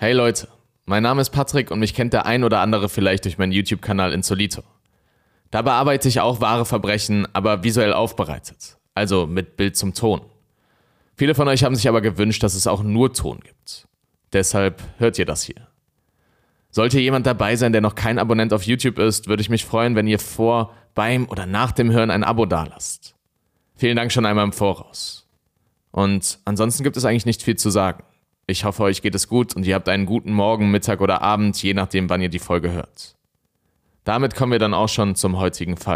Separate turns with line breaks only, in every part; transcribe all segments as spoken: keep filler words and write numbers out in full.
Hey Leute, mein Name ist Patrick und mich kennt der ein oder andere vielleicht durch meinen YouTube-Kanal Insolito. Da bearbeite ich auch wahre Verbrechen, aber visuell aufbereitet, also mit Bild zum Ton. Viele von euch haben sich aber gewünscht, dass es auch nur Ton gibt. Deshalb hört ihr das hier. Sollte jemand dabei sein, der noch kein Abonnent auf YouTube ist, würde ich mich freuen, wenn ihr vor, beim oder nach dem Hören ein Abo dalasst. Vielen Dank schon einmal im Voraus. Und ansonsten gibt es eigentlich nicht viel zu sagen. Ich hoffe, euch geht es gut und ihr habt einen guten Morgen, Mittag oder Abend, je nachdem, wann ihr die Folge hört. Damit kommen wir dann auch schon zum heutigen Fall.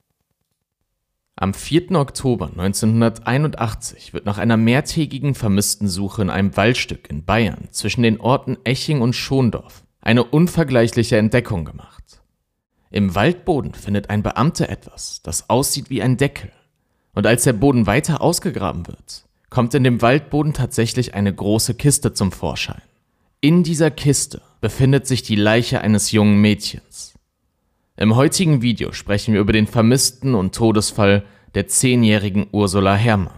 Am vierten Oktober neunzehnhunderteinundachtzig wird nach einer mehrtägigen Vermisstensuche in einem Waldstück in Bayern zwischen den Orten Eching und Schondorf eine unvergleichliche Entdeckung gemacht. Im Waldboden findet ein Beamter etwas, das aussieht wie ein Deckel. Und als der Boden weiter ausgegraben wird, kommt in dem Waldboden tatsächlich eine große Kiste zum Vorschein. In dieser Kiste befindet sich die Leiche eines jungen Mädchens. Im heutigen Video sprechen wir über den vermissten und Todesfall der zehnjährigen Ursula Herrmann.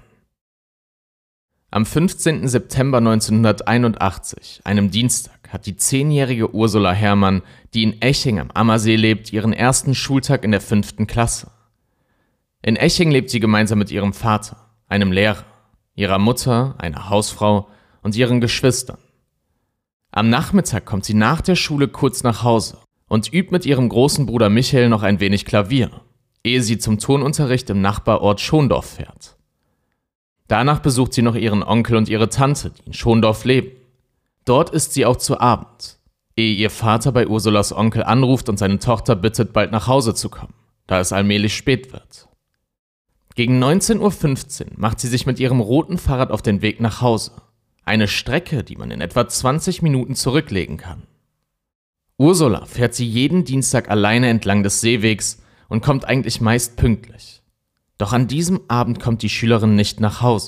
Am fünfzehnten September neunzehnhunderteinundachtzig, einem Dienstag, hat die zehnjährige Ursula Herrmann, die in Eching am Ammersee lebt, ihren ersten Schultag in der fünften Klasse. In Eching lebt sie gemeinsam mit ihrem Vater, einem Lehrer, ihrer Mutter, einer Hausfrau und ihren Geschwistern. Am Nachmittag kommt sie nach der Schule kurz nach Hause und übt mit ihrem großen Bruder Michael noch ein wenig Klavier, ehe sie zum Turnunterricht im Nachbarort Schondorf fährt. Danach besucht sie noch ihren Onkel und ihre Tante, die in Schondorf leben. Dort ist sie auch zu Abend, ehe ihr Vater bei Ursulas Onkel anruft und seine Tochter bittet, bald nach Hause zu kommen, da es allmählich spät wird. Gegen neunzehn Uhr fünfzehn macht sie sich mit ihrem roten Fahrrad auf den Weg nach Hause. Eine Strecke, die man in etwa zwanzig Minuten zurücklegen kann. Ursula fährt sie jeden Dienstag alleine entlang des Seewegs und kommt eigentlich meist pünktlich. Doch an diesem Abend kommt die Schülerin nicht nach Hause.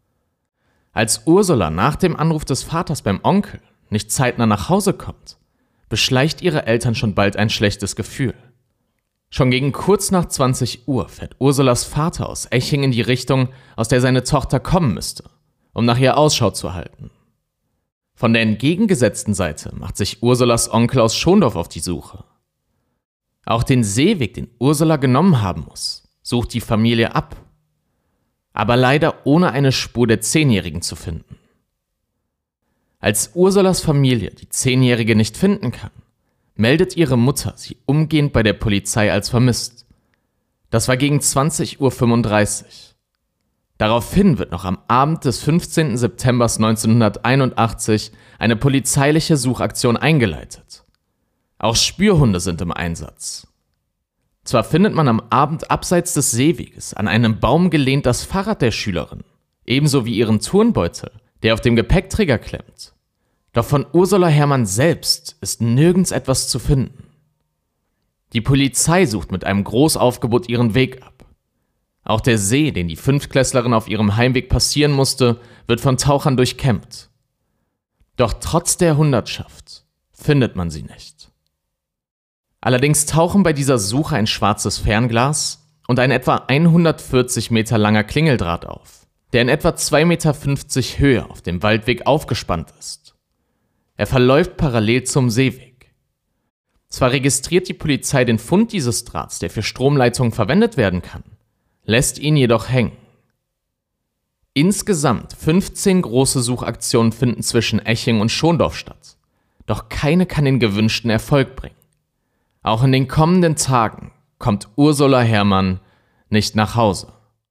Als Ursula nach dem Anruf des Vaters beim Onkel nicht zeitnah nach Hause kommt, beschleicht ihre Eltern schon bald ein schlechtes Gefühl. Schon gegen kurz nach zwanzig Uhr fährt Ursulas Vater aus Eching in die Richtung, aus der seine Tochter kommen müsste, um nach ihr Ausschau zu halten. Von der entgegengesetzten Seite macht sich Ursulas Onkel aus Schondorf auf die Suche. Auch den Seeweg, den Ursula genommen haben muss, sucht die Familie ab, aber leider ohne eine Spur der Zehnjährigen zu finden. Als Ursulas Familie die Zehnjährige nicht finden kann, meldet ihre Mutter sie umgehend bei der Polizei als vermisst. Das war gegen zwanzig Uhr fünfunddreißig. Daraufhin wird noch am Abend des fünfzehnten September neunzehnhunderteinundachtzig eine polizeiliche Suchaktion eingeleitet. Auch Spürhunde sind im Einsatz. Zwar findet man am Abend abseits des Seeweges an einem Baum gelehnt das Fahrrad der Schülerin, ebenso wie ihren Turnbeutel, der auf dem Gepäckträger klemmt. Doch von Ursula Herrmann selbst ist nirgends etwas zu finden. Die Polizei sucht mit einem Großaufgebot ihren Weg ab. Auch der See, den die Fünftklässlerin auf ihrem Heimweg passieren musste, wird von Tauchern durchkämmt. Doch trotz der Hundertschaft findet man sie nicht. Allerdings tauchen bei dieser Suche ein schwarzes Fernglas und ein etwa hundertvierzig Meter langer Klingeldraht auf, der in etwa zwei Komma fünfzig Meter Höhe auf dem Waldweg aufgespannt ist. Er verläuft parallel zum Seeweg. Zwar registriert die Polizei den Fund dieses Drahts, der für Stromleitungen verwendet werden kann, lässt ihn jedoch hängen. Insgesamt fünfzehn große Suchaktionen finden zwischen Eching und Schondorf statt, doch keine kann den gewünschten Erfolg bringen. Auch in den kommenden Tagen kommt Ursula Herrmann nicht nach Hause.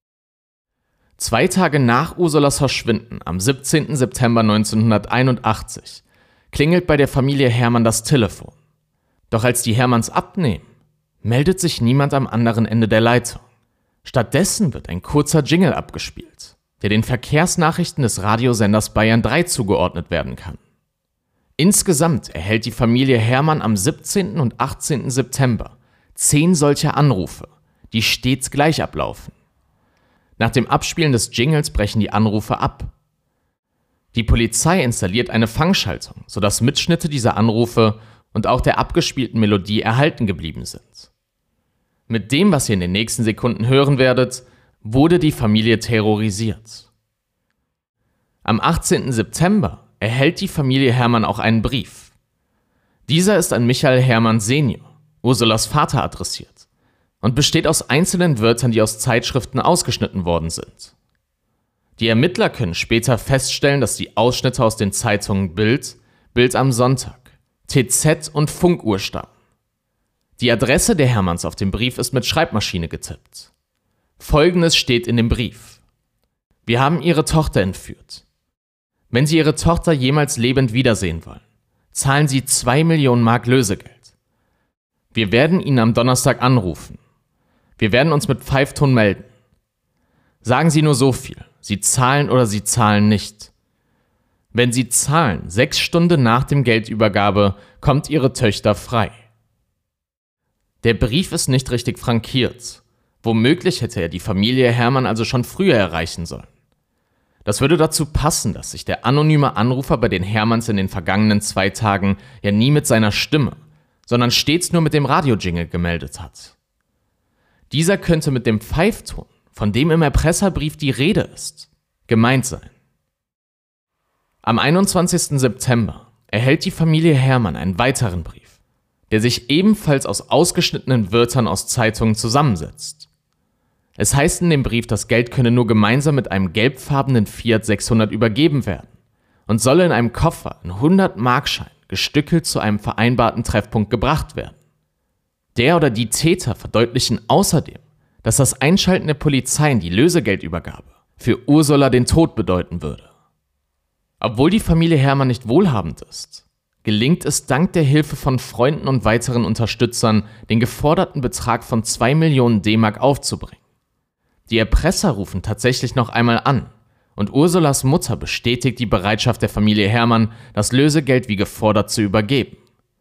Zwei Tage nach Ursulas Verschwinden, am siebzehnten September neunzehnhunderteinundachtzig, klingelt bei der Familie Herrmann das Telefon. Doch als die Herrmanns abnehmen, meldet sich niemand am anderen Ende der Leitung. Stattdessen wird ein kurzer Jingle abgespielt, der den Verkehrsnachrichten des Radiosenders Bayern drei zugeordnet werden kann. Insgesamt erhält die Familie Herrmann am siebzehnten und achtzehnten September zehn solcher Anrufe, die stets gleich ablaufen. Nach dem Abspielen des Jingles brechen die Anrufe ab. Die Polizei installiert eine Fangschaltung, sodass Mitschnitte dieser Anrufe und auch der abgespielten Melodie erhalten geblieben sind. Mit dem, was ihr in den nächsten Sekunden hören werdet, wurde die Familie terrorisiert. Am achtzehnten September erhält die Familie Hermann auch einen Brief. Dieser ist an Michael Hermann Senior, Ursulas Vater, adressiert und besteht aus einzelnen Wörtern, die aus Zeitschriften ausgeschnitten worden sind. Die Ermittler können später feststellen, dass die Ausschnitte aus den Zeitungen Bild, Bild am Sonntag, T Z und Funkuhr stammen. Die Adresse der Hermanns auf dem Brief ist mit Schreibmaschine getippt. Folgendes steht in dem Brief: Wir haben Ihre Tochter entführt. Wenn Sie Ihre Tochter jemals lebend wiedersehen wollen, zahlen Sie zwei Millionen Mark Lösegeld. Wir werden Ihnen am Donnerstag anrufen. Wir werden uns mit Pfeifton melden. Sagen Sie nur so viel: Sie zahlen oder Sie zahlen nicht. Wenn Sie zahlen, sechs Stunden nach dem Geldübergabe, kommt Ihre Töchter frei. Der Brief ist nicht richtig frankiert. Womöglich hätte er die Familie Hermann also schon früher erreichen sollen. Das würde dazu passen, dass sich der anonyme Anrufer bei den Hermanns in den vergangenen zwei Tagen ja nie mit seiner Stimme, sondern stets nur mit dem Radiojingle gemeldet hat. Dieser könnte mit dem Pfeifton, von dem im Erpresserbrief die Rede ist, gemeint sein. Am einundzwanzigsten September erhält die Familie Hermann einen weiteren Brief, der sich ebenfalls aus ausgeschnittenen Wörtern aus Zeitungen zusammensetzt. Es heißt in dem Brief, das Geld könne nur gemeinsam mit einem gelbfarbenen Fiat sechshundert übergeben werden und solle in einem Koffer in hundert-Markschein gestückelt zu einem vereinbarten Treffpunkt gebracht werden. Der oder die Täter verdeutlichen außerdem, dass das Einschalten der Polizei in die Lösegeldübergabe für Ursula den Tod bedeuten würde. Obwohl die Familie Hermann nicht wohlhabend ist, gelingt es dank der Hilfe von Freunden und weiteren Unterstützern, den geforderten Betrag von zwei Millionen D-Mark aufzubringen. Die Erpresser rufen tatsächlich noch einmal an und Ursulas Mutter bestätigt die Bereitschaft der Familie Hermann, das Lösegeld wie gefordert zu übergeben.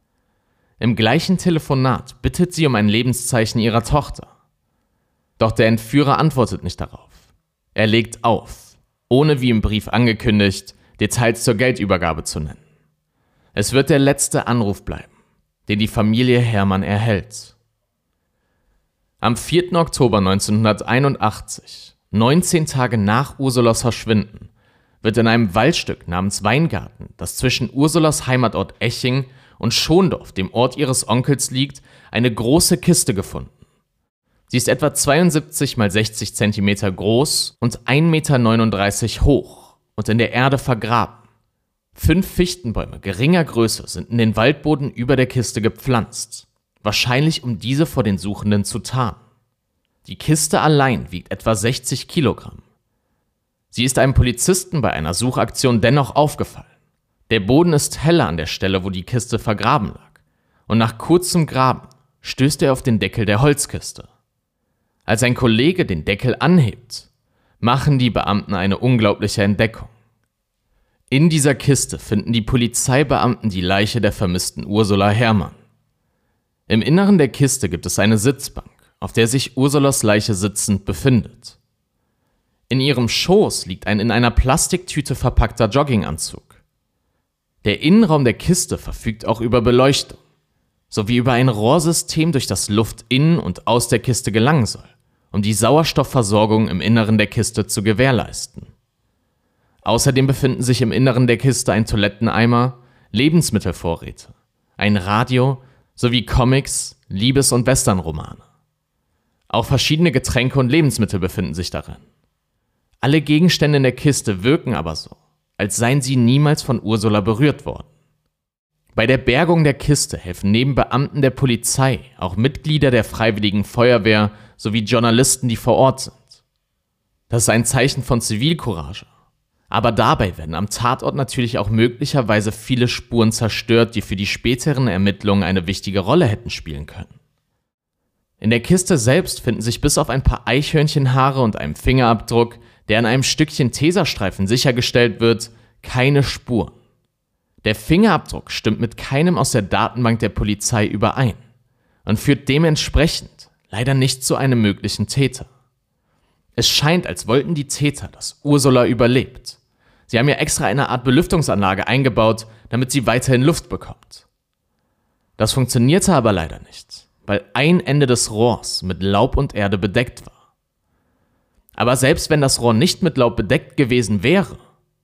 Im gleichen Telefonat bittet sie um ein Lebenszeichen ihrer Tochter. Doch der Entführer antwortet nicht darauf. Er legt auf, ohne wie im Brief angekündigt, Details zur Geldübergabe zu nennen. Es wird der letzte Anruf bleiben, den die Familie Hermann erhält. Am vierten Oktober neunzehnhunderteinundachtzig, neunzehn Tage nach Ursulas Verschwinden, wird in einem Waldstück namens Weingarten, das zwischen Ursulas Heimatort Eching und Schondorf, dem Ort ihres Onkels, liegt, eine große Kiste gefunden. Sie ist etwa zweiundsiebzig mal sechzig Zentimeter groß und ein Meter neununddreißig hoch und in der Erde vergraben. Fünf Fichtenbäume geringer Größe sind in den Waldboden über der Kiste gepflanzt, wahrscheinlich um diese vor den Suchenden zu tarnen. Die Kiste allein wiegt etwa sechzig Kilogramm. Sie ist einem Polizisten bei einer Suchaktion dennoch aufgefallen. Der Boden ist heller an der Stelle, wo die Kiste vergraben lag, und nach kurzem Graben stößt er auf den Deckel der Holzkiste. Als ein Kollege den Deckel anhebt, machen die Beamten eine unglaubliche Entdeckung. In dieser Kiste finden die Polizeibeamten die Leiche der vermissten Ursula Hermann. Im Inneren der Kiste gibt es eine Sitzbank, auf der sich Ursulas Leiche sitzend befindet. In ihrem Schoß liegt ein in einer Plastiktüte verpackter Jogginganzug. Der Innenraum der Kiste verfügt auch über Beleuchtung, sowie über ein Rohrsystem, durch das Luft in und aus der Kiste gelangen soll, um die Sauerstoffversorgung im Inneren der Kiste zu gewährleisten. Außerdem befinden sich im Inneren der Kiste ein Toiletteneimer, Lebensmittelvorräte, ein Radio sowie Comics, Liebes- und Westernromane. Auch verschiedene Getränke und Lebensmittel befinden sich darin. Alle Gegenstände in der Kiste wirken aber so, als seien sie niemals von Ursula berührt worden. Bei der Bergung der Kiste helfen neben Beamten der Polizei auch Mitglieder der Freiwilligen Feuerwehr sowie Journalisten, die vor Ort sind. Das ist ein Zeichen von Zivilcourage. Aber dabei werden am Tatort natürlich auch möglicherweise viele Spuren zerstört, die für die späteren Ermittlungen eine wichtige Rolle hätten spielen können. In der Kiste selbst finden sich bis auf ein paar Eichhörnchenhaare und einem Fingerabdruck, der an einem Stückchen Tesastreifen sichergestellt wird, keine Spuren. Der Fingerabdruck stimmt mit keinem aus der Datenbank der Polizei überein und führt dementsprechend leider nicht zu einem möglichen Täter. Es scheint, als wollten die Täter, dass Ursula überlebt. Sie haben ja extra eine Art Belüftungsanlage eingebaut, damit sie weiterhin Luft bekommt. Das funktionierte aber leider nicht, weil ein Ende des Rohrs mit Laub und Erde bedeckt war. Aber selbst wenn das Rohr nicht mit Laub bedeckt gewesen wäre,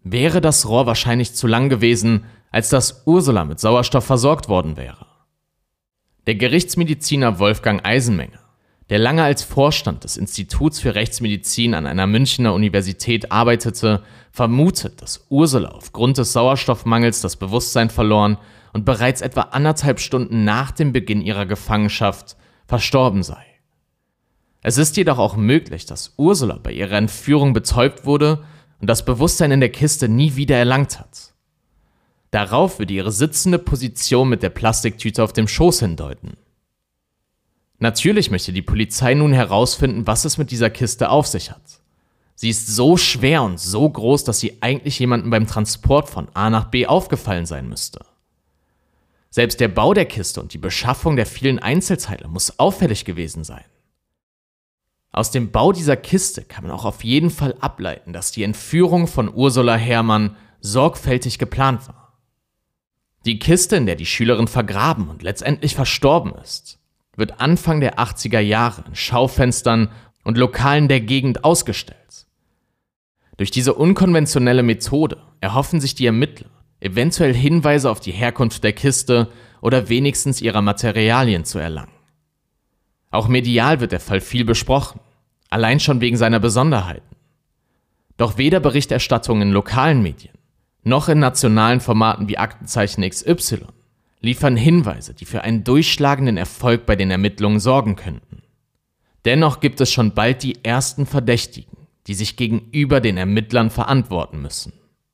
wäre das Rohr wahrscheinlich zu lang gewesen, als dass Ursula mit Sauerstoff versorgt worden wäre. Der Gerichtsmediziner Wolfgang Eisenmenger, der lange als Vorstand des Instituts für Rechtsmedizin an einer Münchner Universität arbeitete, vermutet, dass Ursula aufgrund des Sauerstoffmangels das Bewusstsein verloren und bereits etwa anderthalb Stunden nach dem Beginn ihrer Gefangenschaft verstorben sei. Es ist jedoch auch möglich, dass Ursula bei ihrer Entführung betäubt wurde und das Bewusstsein in der Kiste nie wieder erlangt hat. Darauf würde ihre sitzende Position mit der Plastiktüte auf dem Schoß hindeuten. Natürlich möchte die Polizei nun herausfinden, was es mit dieser Kiste auf sich hat. Sie ist so schwer und so groß, dass sie eigentlich jemandem beim Transport von A nach B aufgefallen sein müsste. Selbst der Bau der Kiste und die Beschaffung der vielen Einzelteile muss auffällig gewesen sein. Aus dem Bau dieser Kiste kann man auch auf jeden Fall ableiten, dass die Entführung von Ursula Herrmann sorgfältig geplant war. Die Kiste, in der die Schülerin vergraben und letztendlich verstorben ist, wird Anfang der achtziger Jahre in Schaufenstern und Lokalen der Gegend ausgestellt. Durch diese unkonventionelle Methode erhoffen sich die Ermittler eventuell Hinweise auf die Herkunft der Kiste oder wenigstens ihrer Materialien zu erlangen. Auch medial wird der Fall viel besprochen, allein schon wegen seiner Besonderheiten. Doch weder Berichterstattung in lokalen Medien noch in nationalen Formaten wie Aktenzeichen X Y liefern Hinweise, die für einen durchschlagenden Erfolg bei den Ermittlungen sorgen könnten. Dennoch gibt es schon bald die ersten Verdächtigen, die sich gegenüber den Ermittlern verantworten müssen.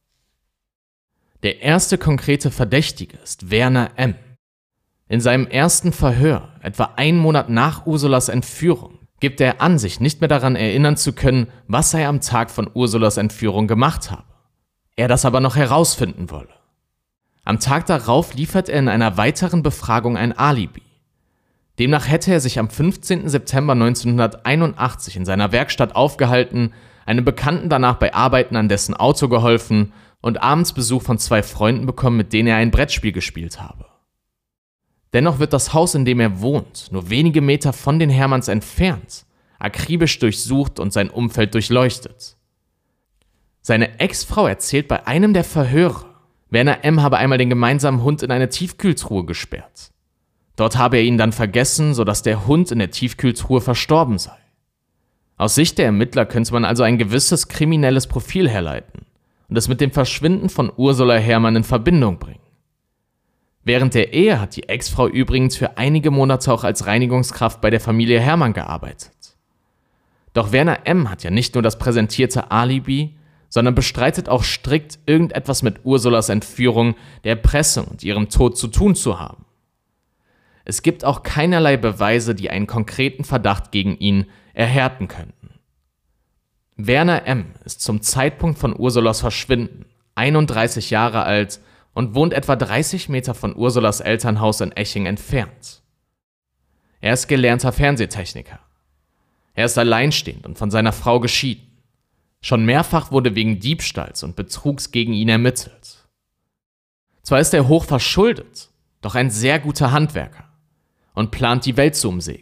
Der erste konkrete Verdächtige ist Werner M. In seinem ersten Verhör, etwa einen Monat nach Ursulas Entführung, gibt er an, sich nicht mehr daran erinnern zu können, was er am Tag von Ursulas Entführung gemacht habe. Er das aber noch herausfinden wolle. Am Tag darauf liefert er in einer weiteren Befragung ein Alibi. Demnach hätte er sich am fünfzehnten September neunzehnhunderteinundachtzig in seiner Werkstatt aufgehalten, einem Bekannten danach bei Arbeiten an dessen Auto geholfen und abends Besuch von zwei Freunden bekommen, mit denen er ein Brettspiel gespielt habe. Dennoch wird das Haus, in dem er wohnt, nur wenige Meter von den Herrmanns entfernt, akribisch durchsucht und sein Umfeld durchleuchtet. Seine Ex-Frau erzählt bei einem der Verhöre, Werner M. habe einmal den gemeinsamen Hund in eine Tiefkühltruhe gesperrt. Dort habe er ihn dann vergessen, sodass der Hund in der Tiefkühltruhe verstorben sei. Aus Sicht der Ermittler könnte man also ein gewisses kriminelles Profil herleiten und es mit dem Verschwinden von Ursula Herrmann in Verbindung bringen. Während der Ehe hat die Ex-Frau übrigens für einige Monate auch als Reinigungskraft bei der Familie Herrmann gearbeitet. Doch Werner M. hat ja nicht nur das präsentierte Alibi, sondern bestreitet auch strikt, irgendetwas mit Ursulas Entführung, der Erpressung und ihrem Tod zu tun zu haben. Es gibt auch keinerlei Beweise, die einen konkreten Verdacht gegen ihn erhärten könnten. Werner M. ist zum Zeitpunkt von Ursulas Verschwinden einunddreißig Jahre alt und wohnt etwa dreißig Meter von Ursulas Elternhaus in Eching entfernt. Er ist gelernter Fernsehtechniker. Er ist alleinstehend und von seiner Frau geschieden. Schon mehrfach wurde wegen Diebstahls und Betrugs gegen ihn ermittelt. Zwar ist er hoch verschuldet, doch ein sehr guter Handwerker und plant, die Welt zu umsegeln.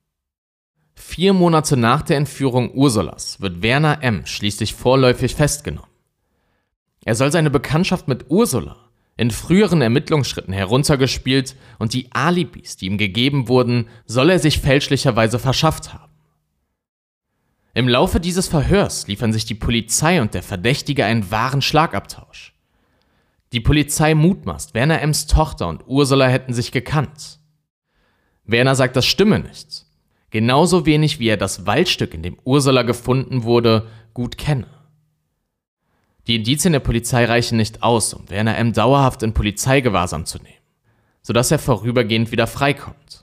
Vier Monate nach der Entführung Ursulas wird Werner M. schließlich vorläufig festgenommen. Er soll seine Bekanntschaft mit Ursula in früheren Ermittlungsschritten heruntergespielt und die Alibis, die ihm gegeben wurden, soll er sich fälschlicherweise verschafft haben. Im Laufe dieses Verhörs liefern sich die Polizei und der Verdächtige einen wahren Schlagabtausch. Die Polizei mutmaßt, Werner M.s Tochter und Ursula hätten sich gekannt. Werner sagt, das stimme nicht. Genauso wenig wie er das Waldstück, in dem Ursula gefunden wurde, gut kenne. Die Indizien der Polizei reichen nicht aus, um Werner M. dauerhaft in Polizeigewahrsam zu nehmen, sodass er vorübergehend wieder freikommt.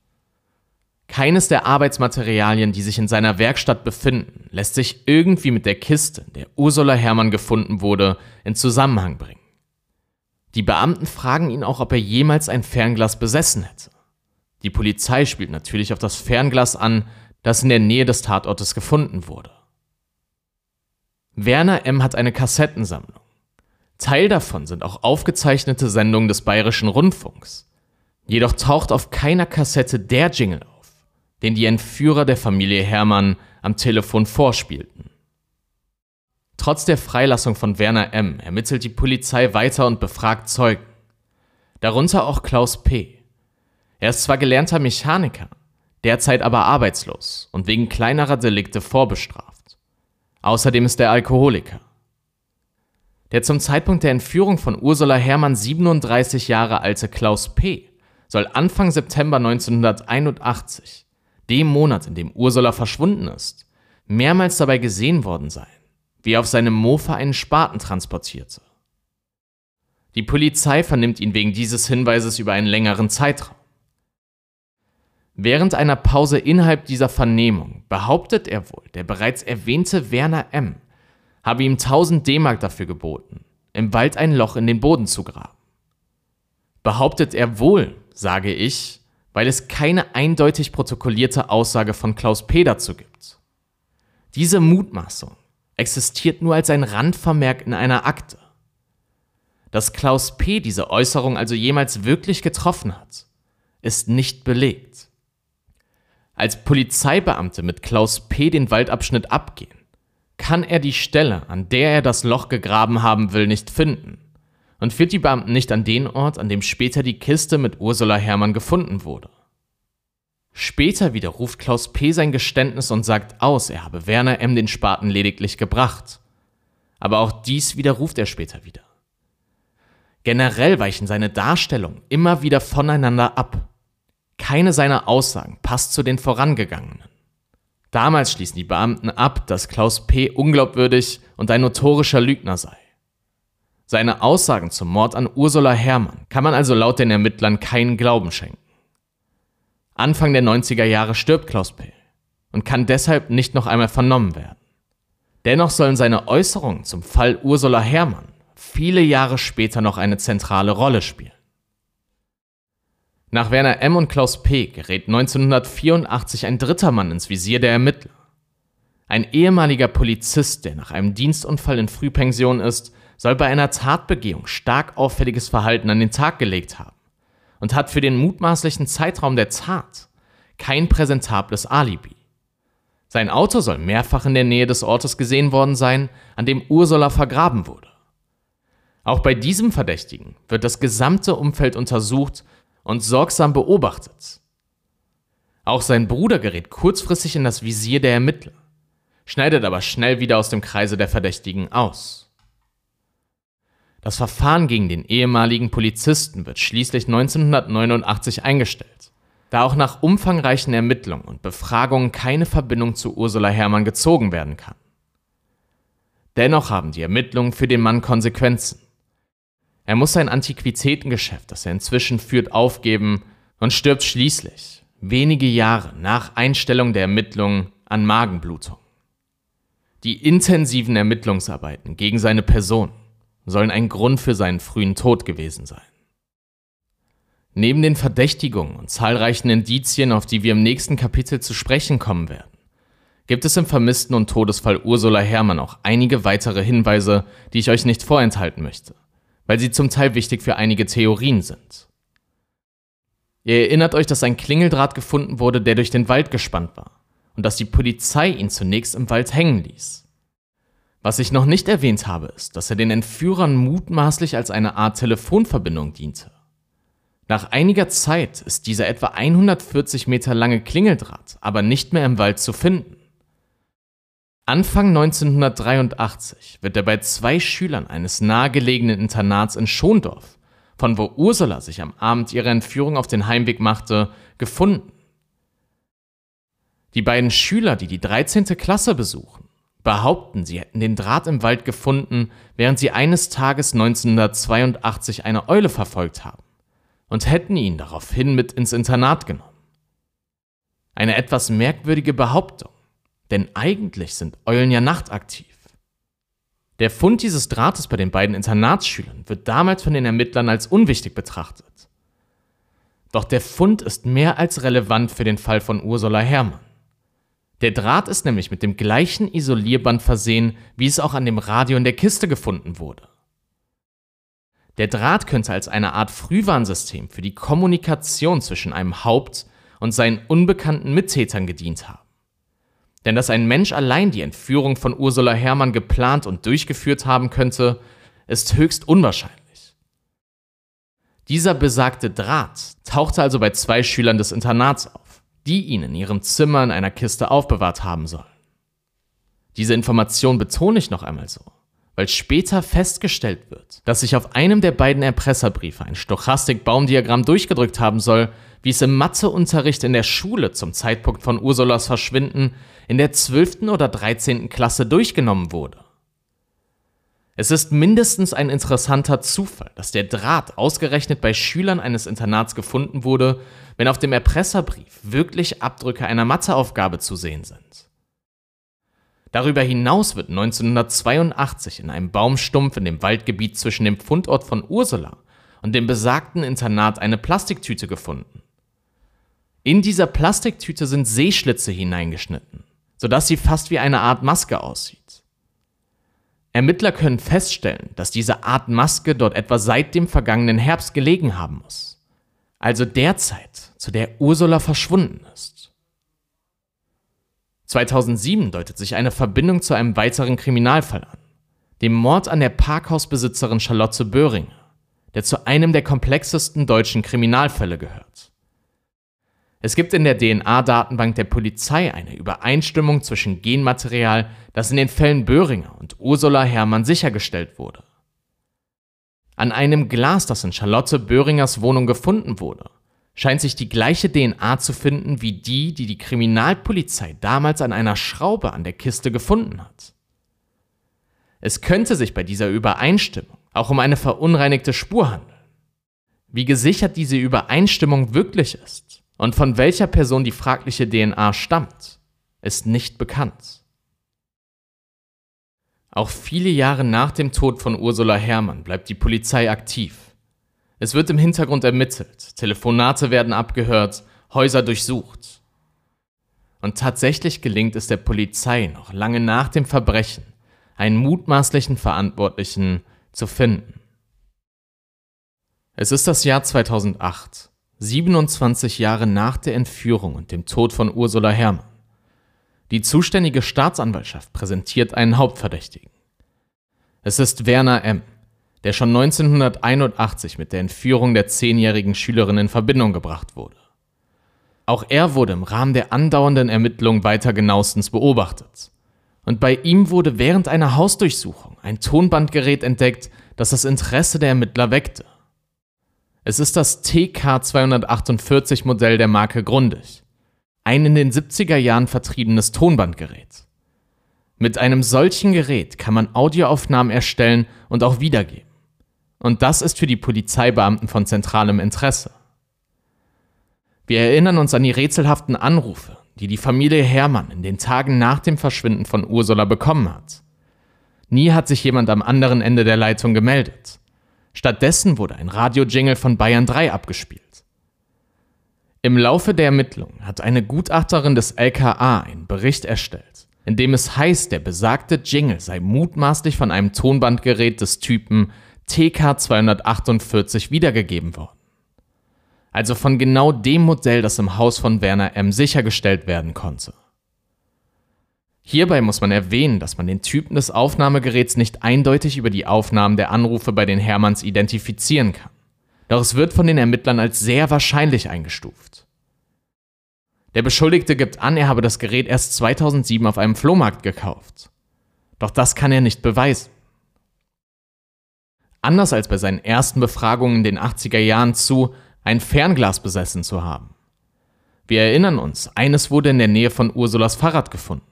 Keines der Arbeitsmaterialien, die sich in seiner Werkstatt befinden, lässt sich irgendwie mit der Kiste, in der Ursula Herrmann gefunden wurde, in Zusammenhang bringen. Die Beamten fragen ihn auch, ob er jemals ein Fernglas besessen hätte. Die Polizei spielt natürlich auf das Fernglas an, das in der Nähe des Tatortes gefunden wurde. Werner M. hat eine Kassettensammlung. Teil davon sind auch aufgezeichnete Sendungen des Bayerischen Rundfunks. Jedoch taucht auf keiner Kassette der Jingle auf, den die Entführer der Familie Herrmann am Telefon vorspielten. Trotz der Freilassung von Werner M. ermittelt die Polizei weiter und befragt Zeugen. Darunter auch Klaus P. Er ist zwar gelernter Mechaniker, derzeit aber arbeitslos und wegen kleinerer Delikte vorbestraft. Außerdem ist er Alkoholiker. Der zum Zeitpunkt der Entführung von Ursula Herrmann siebenunddreißig Jahre alte Klaus P. soll Anfang September neunzehnhunderteinundachtzig, dem Monat, in dem Ursula verschwunden ist, mehrmals dabei gesehen worden sein, wie er auf seinem Mofa einen Spaten transportierte. Die Polizei vernimmt ihn wegen dieses Hinweises über einen längeren Zeitraum. Während einer Pause innerhalb dieser Vernehmung behauptet er wohl, der bereits erwähnte Werner M. habe ihm tausend D-Mark dafür geboten, im Wald ein Loch in den Boden zu graben. Behauptet er wohl, sage ich, weil es keine eindeutig protokollierte Aussage von Klaus P. dazu gibt. Diese Mutmaßung existiert nur als ein Randvermerk in einer Akte. Dass Klaus P. diese Äußerung also jemals wirklich getroffen hat, ist nicht belegt. Als Polizeibeamte mit Klaus P. den Waldabschnitt abgehen, kann er die Stelle, an der er das Loch gegraben haben will, nicht finden und führt die Beamten nicht an den Ort, an dem später die Kiste mit Ursula Herrmann gefunden wurde. Später widerruft Klaus P. sein Geständnis und sagt aus, er habe Werner M. den Spaten lediglich gebracht. Aber auch dies widerruft er später wieder. Generell weichen seine Darstellungen immer wieder voneinander ab. Keine seiner Aussagen passt zu den vorangegangenen. Damals schließen die Beamten ab, dass Klaus P. unglaubwürdig und ein notorischer Lügner sei. Seine Aussagen zum Mord an Ursula Herrmann kann man also laut den Ermittlern keinen Glauben schenken. Anfang der neunziger Jahre stirbt Klaus P. und kann deshalb nicht noch einmal vernommen werden. Dennoch sollen seine Äußerungen zum Fall Ursula Herrmann viele Jahre später noch eine zentrale Rolle spielen. Nach Werner M. und Klaus P. gerät neunzehnhundertvierundachtzig ein dritter Mann ins Visier der Ermittler. Ein ehemaliger Polizist, der nach einem Dienstunfall in Frühpension ist, soll bei einer Tatbegehung stark auffälliges Verhalten an den Tag gelegt haben und hat für den mutmaßlichen Zeitraum der Tat kein präsentables Alibi. Sein Auto soll mehrfach in der Nähe des Ortes gesehen worden sein, an dem Ursula vergraben wurde. Auch bei diesem Verdächtigen wird das gesamte Umfeld untersucht und sorgsam beobachtet. Auch sein Bruder gerät kurzfristig in das Visier der Ermittler, schneidet aber schnell wieder aus dem Kreise der Verdächtigen aus. Das Verfahren gegen den ehemaligen Polizisten wird schließlich neunzehnhundertneunundachtzig eingestellt, da auch nach umfangreichen Ermittlungen und Befragungen keine Verbindung zu Ursula Herrmann gezogen werden kann. Dennoch haben die Ermittlungen für den Mann Konsequenzen. Er muss sein Antiquitätengeschäft, das er inzwischen führt, aufgeben und stirbt schließlich, wenige Jahre nach Einstellung der Ermittlungen, an Magenblutung. Die intensiven Ermittlungsarbeiten gegen seine Person sollen ein Grund für seinen frühen Tod gewesen sein. Neben den Verdächtigungen und zahlreichen Indizien, auf die wir im nächsten Kapitel zu sprechen kommen werden, gibt es im vermissten und Todesfall Ursula Herrmann auch einige weitere Hinweise, die ich euch nicht vorenthalten möchte, weil sie zum Teil wichtig für einige Theorien sind. Ihr erinnert euch, dass ein Klingeldraht gefunden wurde, der durch den Wald gespannt war und dass die Polizei ihn zunächst im Wald hängen ließ. Was ich noch nicht erwähnt habe, ist, dass er den Entführern mutmaßlich als eine Art Telefonverbindung diente. Nach einiger Zeit ist dieser etwa hundertvierzig Meter lange Klingeldraht aber nicht mehr im Wald zu finden. Anfang neunzehnhundertdreiundachtzig wird er bei zwei Schülern eines nahegelegenen Internats in Schondorf, von wo Ursula sich am Abend ihrer Entführung auf den Heimweg machte, gefunden. Die beiden Schüler, die die dreizehnte Klasse besuchen, behaupten, sie hätten den Draht im Wald gefunden, während sie eines Tages neunzehnhundertzweiundachtzig eine Eule verfolgt haben und hätten ihn daraufhin mit ins Internat genommen. Eine etwas merkwürdige Behauptung, denn eigentlich sind Eulen ja nachtaktiv. Der Fund dieses Drahtes bei den beiden Internatsschülern wird damals von den Ermittlern als unwichtig betrachtet. Doch der Fund ist mehr als relevant für den Fall von Ursula Herrmann. Der Draht ist nämlich mit dem gleichen Isolierband versehen, wie es auch an dem Radio in der Kiste gefunden wurde. Der Draht könnte als eine Art Frühwarnsystem für die Kommunikation zwischen einem Haupt- und seinen unbekannten Mittätern gedient haben. Denn dass ein Mensch allein die Entführung von Ursula Herrmann geplant und durchgeführt haben könnte, ist höchst unwahrscheinlich. Dieser besagte Draht tauchte also bei zwei Schülern des Internats auf, die ihn in ihrem Zimmer in einer Kiste aufbewahrt haben sollen. Diese Information betone ich noch einmal so, weil später festgestellt wird, dass sich auf einem der beiden Erpresserbriefe ein Stochastik-Baumdiagramm durchgedrückt haben soll, wie es im Matheunterricht in der Schule zum Zeitpunkt von Ursulas Verschwinden in der zwölften oder dreizehnten Klasse durchgenommen wurde. Es ist mindestens ein interessanter Zufall, dass der Draht ausgerechnet bei Schülern eines Internats gefunden wurde, wenn auf dem Erpresserbrief wirklich Abdrücke einer Matheaufgabe zu sehen sind. Darüber hinaus wird neunzehnhundertzweiundachtzig in einem Baumstumpf in dem Waldgebiet zwischen dem Fundort von Ursula und dem besagten Internat eine Plastiktüte gefunden. In dieser Plastiktüte sind Sehschlitze hineingeschnitten, sodass sie fast wie eine Art Maske aussieht. Ermittler können feststellen, dass diese Art Maske dort etwa seit dem vergangenen Herbst gelegen haben muss, also der Zeit, zu der Ursula verschwunden ist. zweitausendsieben deutet sich eine Verbindung zu einem weiteren Kriminalfall an, dem Mord an der Parkhausbesitzerin Charlotte Böhringer, der zu einem der komplexesten deutschen Kriminalfälle gehört. Es gibt in der D N A-Datenbank der Polizei eine Übereinstimmung zwischen Genmaterial, das in den Fällen Böhringer und Ursula Herrmann sichergestellt wurde. An einem Glas, das in Charlotte Böhringers Wohnung gefunden wurde, scheint sich die gleiche D N A zu finden wie die, die die Kriminalpolizei damals an einer Schraube an der Kiste gefunden hat. Es könnte sich bei dieser Übereinstimmung auch um eine verunreinigte Spur handeln. Wie gesichert diese Übereinstimmung wirklich ist und von welcher Person die fragliche D N A stammt, ist nicht bekannt. Auch viele Jahre nach dem Tod von Ursula Herrmann bleibt die Polizei aktiv. Es wird im Hintergrund ermittelt, Telefonate werden abgehört, Häuser durchsucht. Und tatsächlich gelingt es der Polizei noch lange nach dem Verbrechen, einen mutmaßlichen Verantwortlichen zu finden. Es ist das Jahr zweitausendacht, siebenundzwanzig Jahre nach der Entführung und dem Tod von Ursula Herrmann. Die zuständige Staatsanwaltschaft präsentiert einen Hauptverdächtigen. Es ist Werner M., der schon neunzehnhunderteinundachtzig mit der Entführung der zehnjährigen Schülerin in Verbindung gebracht wurde. Auch er wurde im Rahmen der andauernden Ermittlungen weiter genauestens beobachtet. Und bei ihm wurde während einer Hausdurchsuchung ein Tonbandgerät entdeckt, das das Interesse der Ermittler weckte. Es ist das T K zweihundertachtundvierzig Modell der Marke Grundig, ein in den siebziger Jahren vertriebenes Tonbandgerät. Mit einem solchen Gerät kann man Audioaufnahmen erstellen und auch wiedergeben. Und das ist für die Polizeibeamten von zentralem Interesse. Wir erinnern uns an die rätselhaften Anrufe, die die Familie Herrmann in den Tagen nach dem Verschwinden von Ursula bekommen hat. Nie hat sich jemand am anderen Ende der Leitung gemeldet. Stattdessen wurde ein Radio-Jingle von Bayern drei abgespielt. Im Laufe der Ermittlungen hat eine Gutachterin des L K A einen Bericht erstellt, in dem es heißt, der besagte Jingle sei mutmaßlich von einem Tonbandgerät des Typen T K zweihundertachtundvierzig wiedergegeben worden. Also von genau dem Modell, das im Haus von Werner M. sichergestellt werden konnte. Hierbei muss man erwähnen, dass man den Typen des Aufnahmegeräts nicht eindeutig über die Aufnahmen der Anrufe bei den Herrmanns identifizieren kann. Doch es wird von den Ermittlern als sehr wahrscheinlich eingestuft. Der Beschuldigte gibt an, er habe das Gerät erst zweitausendsieben auf einem Flohmarkt gekauft. Doch das kann er nicht beweisen. Anders als bei seinen ersten Befragungen in den achtziger Jahren zu, ein Fernglas besessen zu haben. Wir erinnern uns, eines wurde in der Nähe von Ursulas Fahrrad gefunden.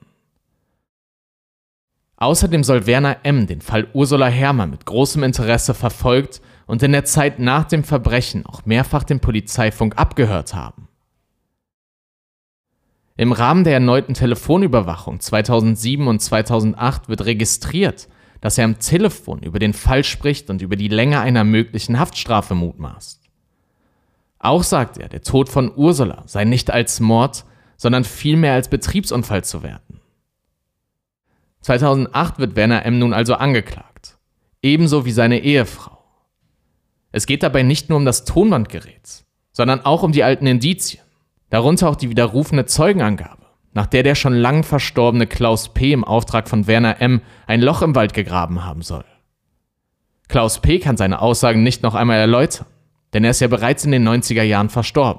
Außerdem soll Werner M. den Fall Ursula Herrmann mit großem Interesse verfolgt und in der Zeit nach dem Verbrechen auch mehrfach den Polizeifunk abgehört haben. Im Rahmen der erneuten Telefonüberwachung zweitausendsieben und zweitausendacht wird registriert, dass er am Telefon über den Fall spricht und über die Länge einer möglichen Haftstrafe mutmaßt. Auch sagt er, der Tod von Ursula sei nicht als Mord, sondern vielmehr als Betriebsunfall zu werten. zweitausendacht wird Werner M. nun also angeklagt, ebenso wie seine Ehefrau. Es geht dabei nicht nur um das Tonbandgerät, sondern auch um die alten Indizien, darunter auch die widerrufene Zeugenangabe, nach der der schon lang verstorbene Klaus P. im Auftrag von Werner M. ein Loch im Wald gegraben haben soll. Klaus P. kann seine Aussagen nicht noch einmal erläutern, denn er ist ja bereits in den neunziger Jahren verstorben.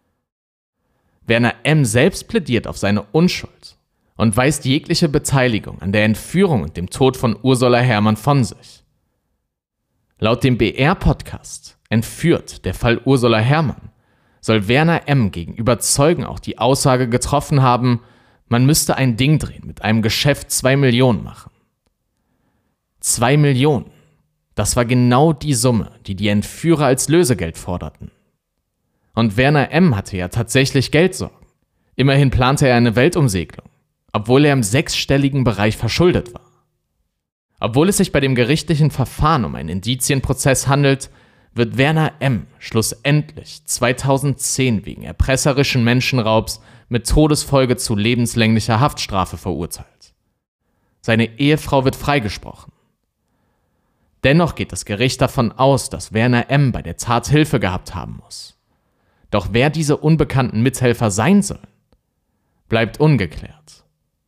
Werner M. selbst plädiert auf seine Unschuld und weist jegliche Beteiligung an der Entführung und dem Tod von Ursula Herrmann von sich. Laut dem B R-Podcast Entführt, der Fall Ursula Herrmann, soll Werner M. gegenüber Zeugen auch die Aussage getroffen haben, man müsste ein Ding drehen, mit einem Geschäft zwei Millionen machen. Zwei Millionen. Das war genau die Summe, die die Entführer als Lösegeld forderten. Und Werner M. hatte ja tatsächlich Geldsorgen. Immerhin plante er eine Weltumsegelung, obwohl er im sechsstelligen Bereich verschuldet war. Obwohl es sich bei dem gerichtlichen Verfahren um einen Indizienprozess handelt, wird Werner M. schlussendlich zweitausendzehn wegen erpresserischen Menschenraubs mit Todesfolge zu lebenslänglicher Haftstrafe verurteilt. Seine Ehefrau wird freigesprochen. Dennoch geht das Gericht davon aus, dass Werner M. bei der Tat Hilfe gehabt haben muss. Doch wer diese unbekannten Mithelfer sein sollen, bleibt ungeklärt.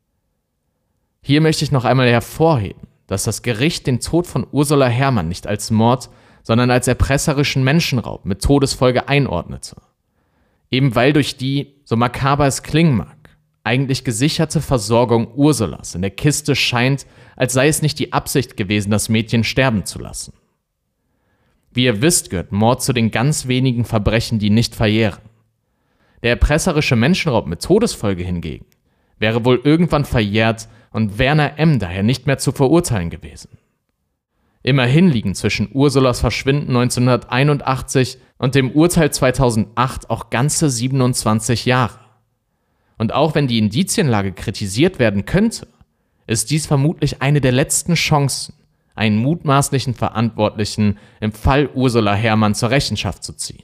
Hier möchte ich noch einmal hervorheben, dass das Gericht den Tod von Ursula Herrmann nicht als Mord, sondern als erpresserischen Menschenraub mit Todesfolge einordnete. Eben weil durch die, so makaber es klingen mag, eigentlich gesicherte Versorgung Ursulas in der Kiste scheint, als sei es nicht die Absicht gewesen, das Mädchen sterben zu lassen. Wie ihr wisst, gehört Mord zu den ganz wenigen Verbrechen, die nicht verjähren. Der erpresserische Menschenraub mit Todesfolge hingegen wäre wohl irgendwann verjährt und Werner M. daher nicht mehr zu verurteilen gewesen. Immerhin liegen zwischen Ursulas Verschwinden neunzehnhunderteinundachtzig und dem Urteil zweitausendacht auch ganze siebenundzwanzig Jahre. Und auch wenn die Indizienlage kritisiert werden könnte, ist dies vermutlich eine der letzten Chancen, einen mutmaßlichen Verantwortlichen im Fall Ursula Herrmann zur Rechenschaft zu ziehen.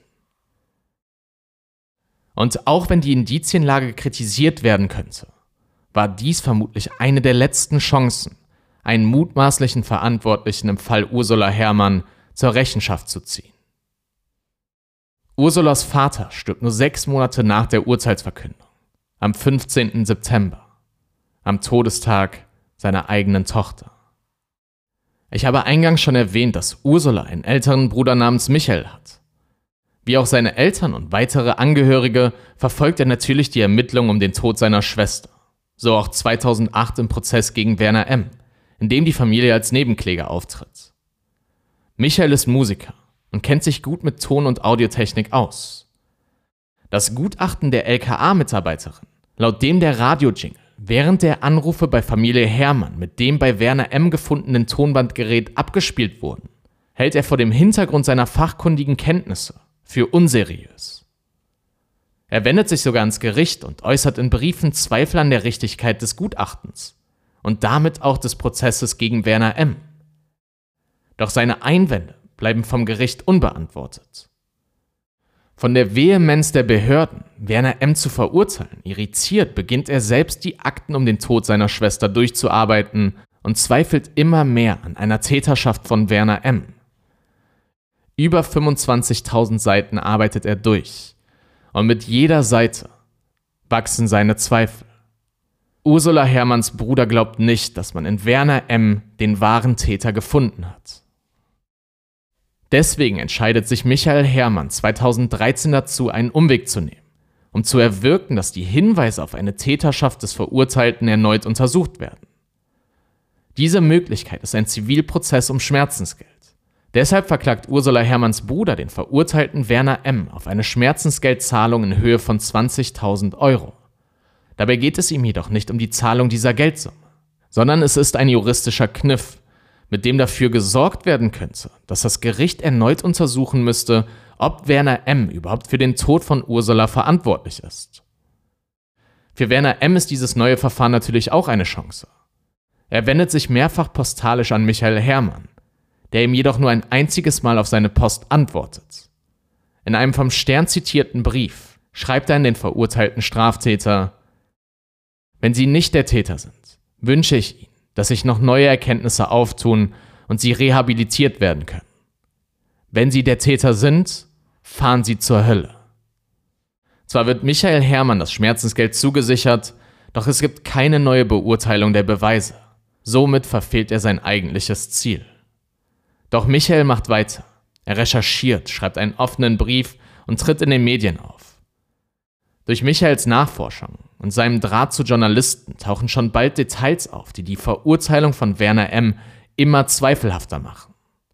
Und auch wenn die Indizienlage kritisiert werden könnte, war dies vermutlich eine der letzten Chancen, einen mutmaßlichen Verantwortlichen im Fall Ursula Herrmann zur Rechenschaft zu ziehen. Ursulas Vater stirbt nur sechs Monate nach der Urteilsverkündung, am fünfzehnten September, am Todestag seiner eigenen Tochter. Ich habe eingangs schon erwähnt, dass Ursula einen älteren Bruder namens Michael hat. Wie auch seine Eltern und weitere Angehörige verfolgt er natürlich die Ermittlungen um den Tod seiner Schwester, so auch zweitausendacht im Prozess gegen Werner M., in dem die Familie als Nebenkläger auftritt. Michael ist Musiker und kennt sich gut mit Ton- und Audiotechnik aus. Das Gutachten der L K A-Mitarbeiterin, laut dem der Radio-Jingle während der Anrufe bei Familie Herrmann mit dem bei Werner M. gefundenen Tonbandgerät abgespielt wurden, hält er vor dem Hintergrund seiner fachkundigen Kenntnisse für unseriös. Er wendet sich sogar ans Gericht und äußert in Briefen Zweifel an der Richtigkeit des Gutachtens und damit auch des Prozesses gegen Werner M. Doch seine Einwände bleiben vom Gericht unbeantwortet. Von der Vehemenz der Behörden, Werner M. zu verurteilen, irritiert, beginnt er selbst die Akten um den Tod seiner Schwester durchzuarbeiten und zweifelt immer mehr an einer Täterschaft von Werner M. Über fünfundzwanzigtausend Seiten arbeitet er durch und mit jeder Seite wachsen seine Zweifel. Ursula Herrmanns Bruder glaubt nicht, dass man in Werner M. den wahren Täter gefunden hat. Deswegen entscheidet sich Michael Herrmann zweitausenddreizehn dazu, einen Umweg zu nehmen, um zu erwirken, dass die Hinweise auf eine Täterschaft des Verurteilten erneut untersucht werden. Diese Möglichkeit ist ein Zivilprozess um Schmerzensgeld. Deshalb verklagt Ursula Herrmanns Bruder den Verurteilten Werner M. auf eine Schmerzensgeldzahlung in Höhe von zwanzigtausend Euro. Dabei geht es ihm jedoch nicht um die Zahlung dieser Geldsumme, sondern es ist ein juristischer Kniff, mit dem dafür gesorgt werden könnte, dass das Gericht erneut untersuchen müsste, ob Werner M. überhaupt für den Tod von Ursula verantwortlich ist. Für Werner M. ist dieses neue Verfahren natürlich auch eine Chance. Er wendet sich mehrfach postalisch an Michael Herrmann, der ihm jedoch nur ein einziges Mal auf seine Post antwortet. In einem vom Stern zitierten Brief schreibt er an den verurteilten Straftäter: Wenn Sie nicht der Täter sind, wünsche ich Ihnen, dass sich noch neue Erkenntnisse auftun und Sie rehabilitiert werden können. Wenn Sie der Täter sind, fahren Sie zur Hölle. Zwar wird Michael Herrmann das Schmerzensgeld zugesichert, Doch es gibt keine neue Beurteilung der Beweise. Somit verfehlt er sein eigentliches Ziel. Doch Michael macht weiter. Er recherchiert, schreibt einen offenen Brief und tritt in den Medien auf. Durch Michaels Nachforschung und seinem Draht zu Journalisten tauchen schon bald Details auf, die die Verurteilung von Werner M. immer zweifelhafter machen.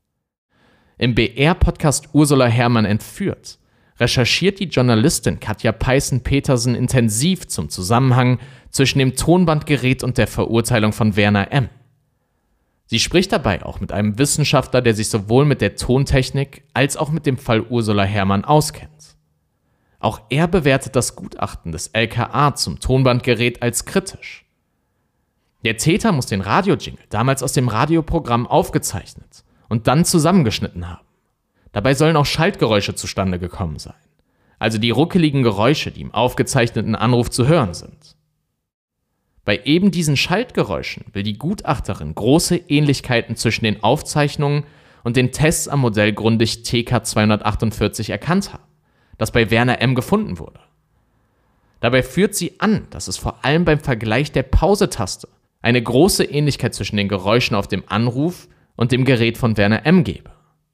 Im B R-Podcast Ursula Herrmann entführt recherchiert die Journalistin Katja Peißen-Petersen intensiv zum Zusammenhang zwischen dem Tonbandgerät und der Verurteilung von Werner M. Sie spricht dabei auch mit einem Wissenschaftler, der sich sowohl mit der Tontechnik als auch mit dem Fall Ursula Herrmann auskennt. Auch er bewertet das Gutachten des L K A zum Tonbandgerät als kritisch. Der Täter muss den Radiojingle damals aus dem Radioprogramm aufgezeichnet und dann zusammengeschnitten haben. Dabei sollen auch Schaltgeräusche zustande gekommen sein, also die ruckeligen Geräusche, die im aufgezeichneten Anruf zu hören sind. Bei eben diesen Schaltgeräuschen will die Gutachterin große Ähnlichkeiten zwischen den Aufzeichnungen und den Tests am Modell Grundig T K zweihundertachtundvierzig erkannt haben, das bei Werner M. gefunden wurde. Dabei führt sie an, dass es vor allem beim Vergleich der Pause-Taste eine große Ähnlichkeit zwischen den Geräuschen auf dem Anruf und dem Gerät von Werner M. gebe.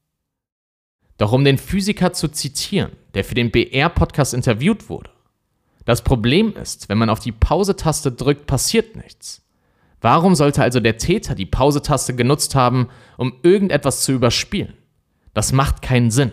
Doch um den Physiker zu zitieren, der für den B R-Podcast interviewt wurde: Das Problem ist, wenn man auf die Pause-Taste drückt, passiert nichts. Warum sollte also der Täter die Pause-Taste genutzt haben, um irgendetwas zu überspielen? Das macht keinen Sinn.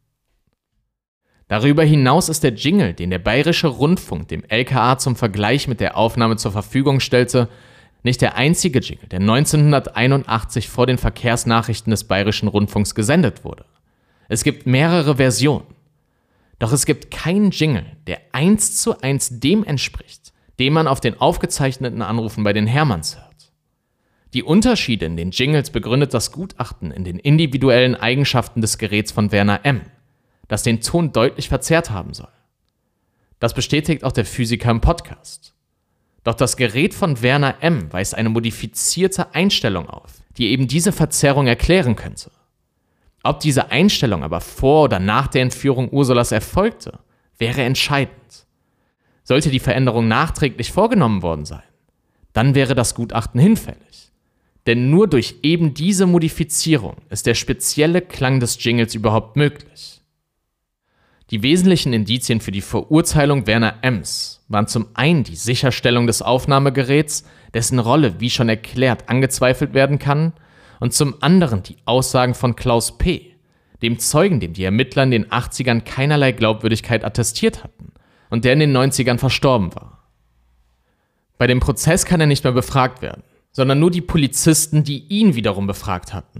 Darüber hinaus ist der Jingle, den der Bayerische Rundfunk dem L K A zum Vergleich mit der Aufnahme zur Verfügung stellte, nicht der einzige Jingle, der neunzehnhunderteinundachtzig vor den Verkehrsnachrichten des Bayerischen Rundfunks gesendet wurde. Es gibt mehrere Versionen. Doch es gibt keinen Jingle, der eins zu eins dem entspricht, den man auf den aufgezeichneten Anrufen bei den Herrmanns hört. Die Unterschiede in den Jingles begründet das Gutachten in den individuellen Eigenschaften des Geräts von Werner M., das den Ton deutlich verzerrt haben soll. Das bestätigt auch der Physiker im Podcast. Doch das Gerät von Werner M. weist eine modifizierte Einstellung auf, die eben diese Verzerrung erklären könnte. Ob diese Einstellung aber vor oder nach der Entführung Ursulas erfolgte, wäre entscheidend. Sollte die Veränderung nachträglich vorgenommen worden sein, dann wäre das Gutachten hinfällig. Denn nur durch eben diese Modifizierung ist der spezielle Klang des Jingles überhaupt möglich. Die wesentlichen Indizien für die Verurteilung Werner M.s waren zum einen die Sicherstellung des Aufnahmegeräts, dessen Rolle, wie schon erklärt, angezweifelt werden kann, und zum anderen die Aussagen von Klaus P., dem Zeugen, dem die Ermittler in den achtzigern keinerlei Glaubwürdigkeit attestiert hatten und der in den neunzigern verstorben war. Bei dem Prozess kann er nicht mehr befragt werden, sondern nur die Polizisten, die ihn wiederum befragt hatten.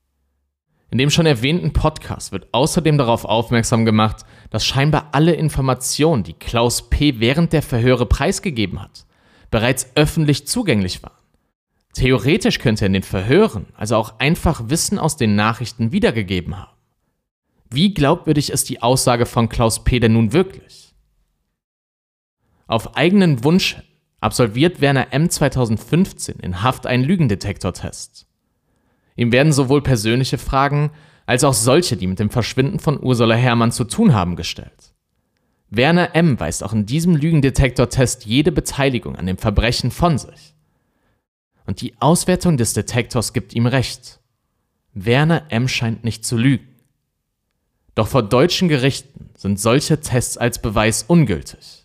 In dem schon erwähnten Podcast wird außerdem darauf aufmerksam gemacht, dass scheinbar alle Informationen, die Klaus P. während der Verhöre preisgegeben hat, bereits öffentlich zugänglich waren. Theoretisch könnte er in den Verhören also auch einfach Wissen aus den Nachrichten wiedergegeben haben. Wie glaubwürdig ist die Aussage von Klaus P. denn nun wirklich? Auf eigenen Wunsch hin absolviert Werner M. zweitausendfünfzehn in Haft einen Lügendetektortest. Ihm werden sowohl persönliche Fragen als auch solche, die mit dem Verschwinden von Ursula Herrmann zu tun haben, gestellt. Werner M. weist auch in diesem Lügendetektortest jede Beteiligung an dem Verbrechen von sich. Und die Auswertung des Detektors gibt ihm recht. Werner M. scheint nicht zu lügen. Doch vor deutschen Gerichten sind solche Tests als Beweis ungültig.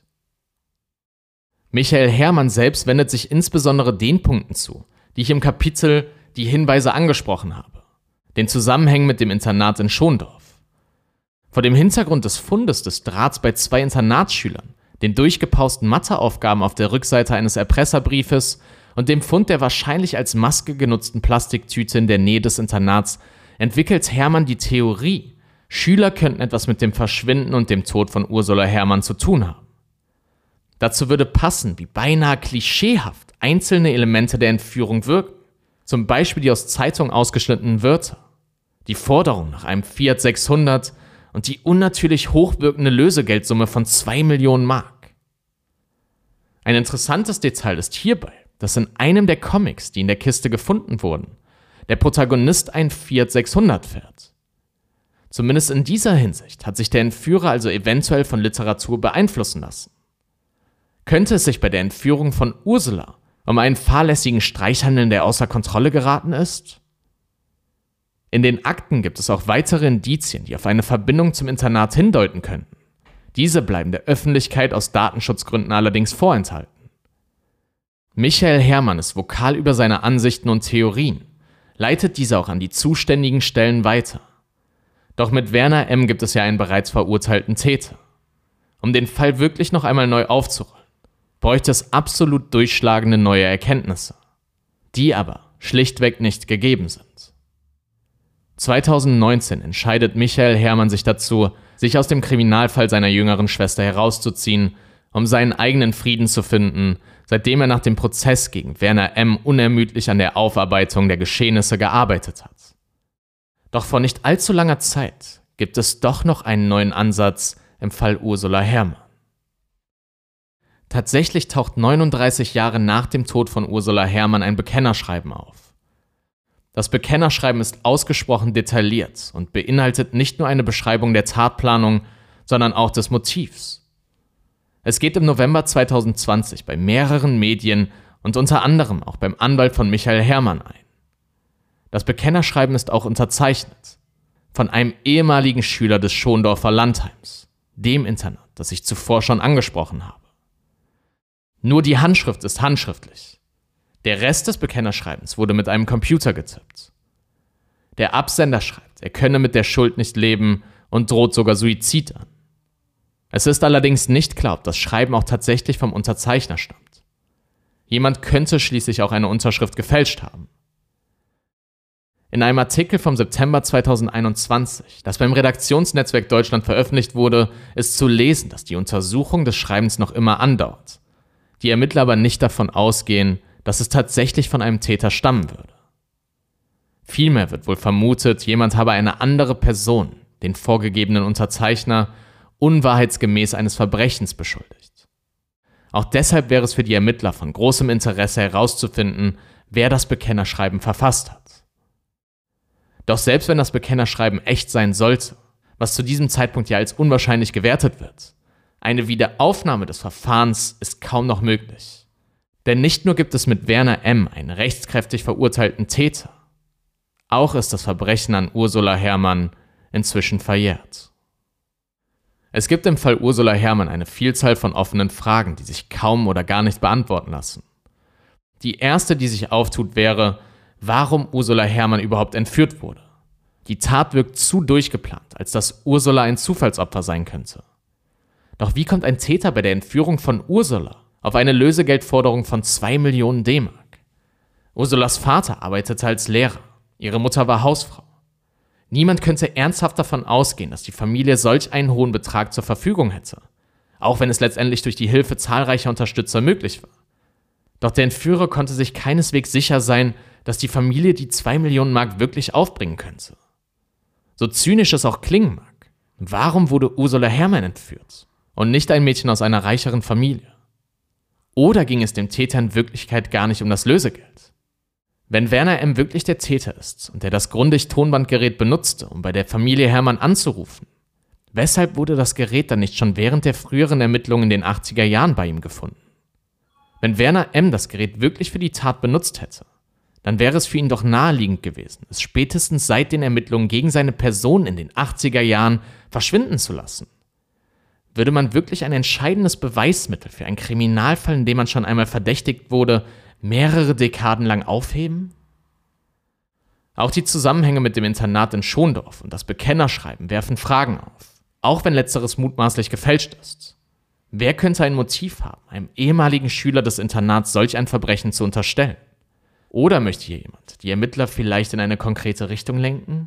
Michael Herrmann selbst wendet sich insbesondere den Punkten zu, die ich im Kapitel Die Hinweise angesprochen habe, den Zusammenhängen mit dem Internat in Schondorf. Vor dem Hintergrund des Fundes des Drahts bei zwei Internatsschülern, den durchgepausten Matheaufgaben auf der Rückseite eines Erpresserbriefes und dem Fund der wahrscheinlich als Maske genutzten Plastiktüte in der Nähe des Internats, entwickelt Herrmann die Theorie, Schüler könnten etwas mit dem Verschwinden und dem Tod von Ursula Herrmann zu tun haben. Dazu würde passen, wie beinahe klischeehaft einzelne Elemente der Entführung wirken. Zum Beispiel die aus Zeitungen ausgeschnittenen Wörter, die Forderung nach einem Fiat sechshundert und die unnatürlich hochwirkende Lösegeldsumme von zwei Millionen Mark. Ein interessantes Detail ist hierbei, dass in einem der Comics, die in der Kiste gefunden wurden, der Protagonist ein Fiat sechshundert fährt. Zumindest in dieser Hinsicht hat sich der Entführer also eventuell von Literatur beeinflussen lassen. Könnte es sich bei der Entführung von Ursula um einen fahrlässigen Streich handeln, der außer Kontrolle geraten ist? In den Akten gibt es auch weitere Indizien, die auf eine Verbindung zum Internat hindeuten könnten. Diese bleiben der Öffentlichkeit aus Datenschutzgründen allerdings vorenthalten. Michael Herrmann ist vokal über seine Ansichten und Theorien, leitet diese auch an die zuständigen Stellen weiter. Doch mit Werner M. gibt es ja einen bereits verurteilten Täter. Um den Fall wirklich noch einmal neu aufzurollen, bräuchte es absolut durchschlagende neue Erkenntnisse, die aber schlichtweg nicht gegeben sind. zweitausendneunzehn entscheidet Michael Herrmann sich dazu, sich aus dem Kriminalfall seiner jüngeren Schwester herauszuziehen, um seinen eigenen Frieden zu finden, seitdem er nach dem Prozess gegen Werner M. unermüdlich an der Aufarbeitung der Geschehnisse gearbeitet hat. Doch vor nicht allzu langer Zeit gibt es doch noch einen neuen Ansatz im Fall Ursula Herrmann. Tatsächlich taucht neununddreißig Jahre nach dem Tod von Ursula Herrmann ein Bekennerschreiben auf. Das Bekennerschreiben ist ausgesprochen detailliert und beinhaltet nicht nur eine Beschreibung der Tatplanung, sondern auch des Motivs. Es geht im November zweitausendzwanzig bei mehreren Medien und unter anderem auch beim Anwalt von Michael Herrmann ein. Das Bekennerschreiben ist auch unterzeichnet von einem ehemaligen Schüler des Schondorfer Landheims, dem Internat, das ich zuvor schon angesprochen habe. Nur die Handschrift ist handschriftlich. Der Rest des Bekennerschreibens wurde mit einem Computer getippt. Der Absender schreibt, er könne mit der Schuld nicht leben und droht sogar Suizid an. Es ist allerdings nicht klar, ob das Schreiben auch tatsächlich vom Unterzeichner stammt. Jemand könnte schließlich auch eine Unterschrift gefälscht haben. In einem Artikel vom September zweitausendeinundzwanzig, das beim Redaktionsnetzwerk Deutschland veröffentlicht wurde, ist zu lesen, dass die Untersuchung des Schreibens noch immer andauert. Die Ermittler aber nicht davon ausgehen, dass es tatsächlich von einem Täter stammen würde. Vielmehr wird wohl vermutet, jemand habe eine andere Person, den vorgegebenen Unterzeichner, unwahrheitsgemäß eines Verbrechens beschuldigt. Auch deshalb wäre es für die Ermittler von großem Interesse herauszufinden, wer das Bekennerschreiben verfasst hat. Doch selbst wenn das Bekennerschreiben echt sein sollte, was zu diesem Zeitpunkt ja als unwahrscheinlich gewertet wird, eine Wiederaufnahme des Verfahrens ist kaum noch möglich. Denn nicht nur gibt es mit Werner M. einen rechtskräftig verurteilten Täter, auch ist das Verbrechen an Ursula Herrmann inzwischen verjährt. Es gibt im Fall Ursula Herrmann eine Vielzahl von offenen Fragen, die sich kaum oder gar nicht beantworten lassen. Die erste, die sich auftut, wäre, warum Ursula Herrmann überhaupt entführt wurde. Die Tat wirkt zu durchgeplant, als dass Ursula ein Zufallsopfer sein könnte. Doch wie kommt ein Täter bei der Entführung von Ursula auf eine Lösegeldforderung von zwei Millionen D-Mark? Ursulas Vater arbeitete als Lehrer, ihre Mutter war Hausfrau. Niemand könnte ernsthaft davon ausgehen, dass die Familie solch einen hohen Betrag zur Verfügung hätte, auch wenn es letztendlich durch die Hilfe zahlreicher Unterstützer möglich war. Doch der Entführer konnte sich keineswegs sicher sein, dass die Familie die zwei Millionen Mark wirklich aufbringen könnte. So zynisch es auch klingen mag, warum wurde Ursula Herrmann entführt und nicht ein Mädchen aus einer reicheren Familie? Oder ging es dem Täter in Wirklichkeit gar nicht um das Lösegeld? Wenn Werner M. wirklich der Täter ist und er das Grundig-Tonbandgerät benutzte, um bei der Familie Herrmann anzurufen, weshalb wurde das Gerät dann nicht schon während der früheren Ermittlungen in den achtziger Jahren bei ihm gefunden? Wenn Werner M. das Gerät wirklich für die Tat benutzt hätte, dann wäre es für ihn doch naheliegend gewesen, es spätestens seit den Ermittlungen gegen seine Person in den achtziger Jahren verschwinden zu lassen. Würde man wirklich ein entscheidendes Beweismittel für einen Kriminalfall, in dem man schon einmal verdächtigt wurde, mehrere Dekaden lang aufheben? Auch die Zusammenhänge mit dem Internat in Schondorf und das Bekennerschreiben werfen Fragen auf, auch wenn letzteres mutmaßlich gefälscht ist. Wer könnte ein Motiv haben, einem ehemaligen Schüler des Internats solch ein Verbrechen zu unterstellen? Oder möchte hier jemand die Ermittler vielleicht in eine konkrete Richtung lenken?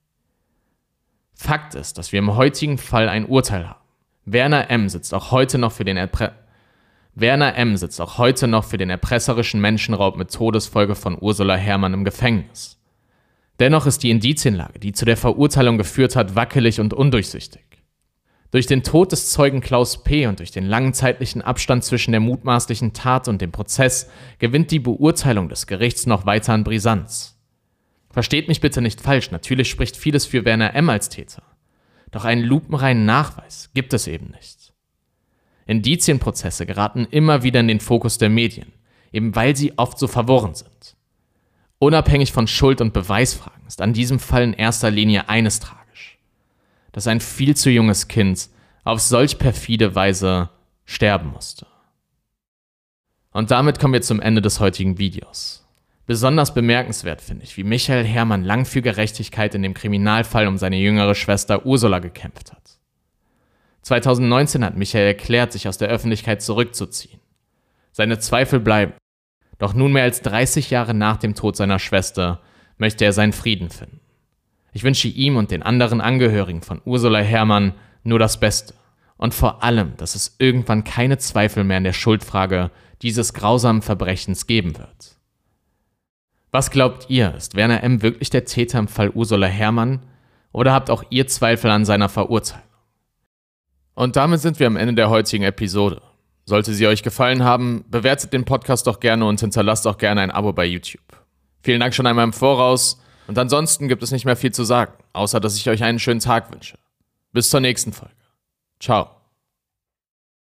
Fakt ist, dass wir im heutigen Fall ein Urteil haben. Werner M. sitzt auch heute noch für den Erpre- Werner M. sitzt auch heute noch für den erpresserischen Menschenraub mit Todesfolge von Ursula Herrmann im Gefängnis. Dennoch ist die Indizienlage, die zu der Verurteilung geführt hat, wackelig und undurchsichtig. Durch den Tod des Zeugen Klaus P. und durch den langen zeitlichen Abstand zwischen der mutmaßlichen Tat und dem Prozess gewinnt die Beurteilung des Gerichts noch weiter an Brisanz. Versteht mich bitte nicht falsch, natürlich spricht vieles für Werner M. als Täter. Doch einen lupenreinen Nachweis gibt es eben nicht. Indizienprozesse geraten immer wieder in den Fokus der Medien, eben weil sie oft so verworren sind. Unabhängig von Schuld- und Beweisfragen ist an diesem Fall in erster Linie eines tragisch: dass ein viel zu junges Kind auf solch perfide Weise sterben musste. Und damit kommen wir zum Ende des heutigen Videos. Besonders bemerkenswert finde ich, wie Michael Herrmann lang für Gerechtigkeit in dem Kriminalfall um seine jüngere Schwester Ursula gekämpft hat. zweitausendneunzehn hat Michael erklärt, sich aus der Öffentlichkeit zurückzuziehen. Seine Zweifel bleiben. Doch nun mehr als dreißig Jahre nach dem Tod seiner Schwester möchte er seinen Frieden finden. Ich wünsche ihm und den anderen Angehörigen von Ursula Herrmann nur das Beste. Und vor allem, dass es irgendwann keine Zweifel mehr in der Schuldfrage dieses grausamen Verbrechens geben wird. Was glaubt ihr, ist Werner M. wirklich der Täter im Fall Ursula Herrmann? Oder habt auch ihr Zweifel an seiner Verurteilung? Und damit sind wir am Ende der heutigen Episode. Sollte sie euch gefallen haben, bewertet den Podcast doch gerne und hinterlasst auch gerne ein Abo bei YouTube. Vielen Dank schon einmal im Voraus und ansonsten gibt es nicht mehr viel zu sagen, außer dass ich euch einen schönen Tag wünsche. Bis zur nächsten Folge. Ciao.